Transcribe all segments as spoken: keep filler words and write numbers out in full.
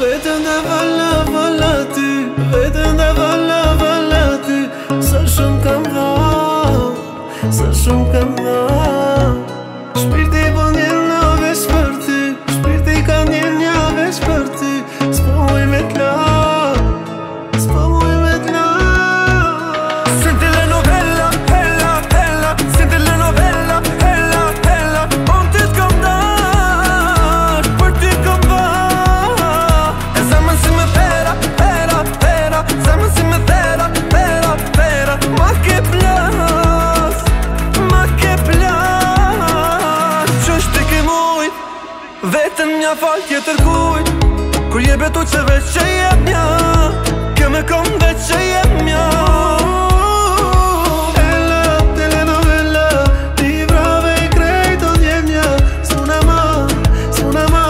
Vetëm dhe vala, vala ty, vetëm dhe vala, vala ty. Sa shumë kam dha, sa shumë kam dha. Shpirti po njëna veç për ty, shpirti ka njënja veç për ty. S'po muj me t'la, s'po muj me t'la. Senti le novella, hella, hella. Senti le novella, hella, hella. On ty t'kom dar, për ty kom va. E zemën si me pera, pera, pera. Zemën si me thera, pera, pera. Ma ke plas, ma ke plas. Qështë ti ke mujt, vetëm nja fal tjetër kujt. Kur je betu që veç që jep nja, kjo me kom veç që jep nja. Ella, telenovela, librave i krejt o djenja. S'una ma, s'una ma.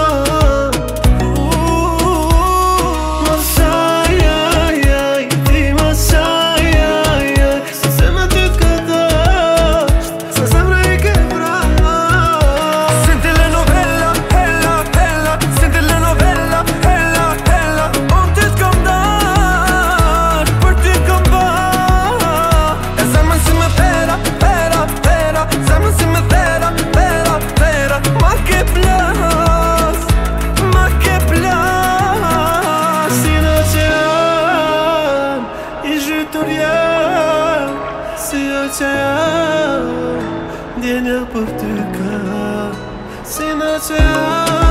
Masaj, aj, aj, ti masaj, aj, aj. Se zemra ty t'ka dasht, se zemra i ke vrasht. Senti le novella, hella, hella. Senti le novella, hella, hella. On ty t'kom dar, për ty kom va. E zemën si me pera, pera, pera. Zemën si me thera, pera, pera. Ma ke plas, ma ke plas. Si në ocean, i zhytur jam. Si ocean, ndjenja për ty ka. Si në ocean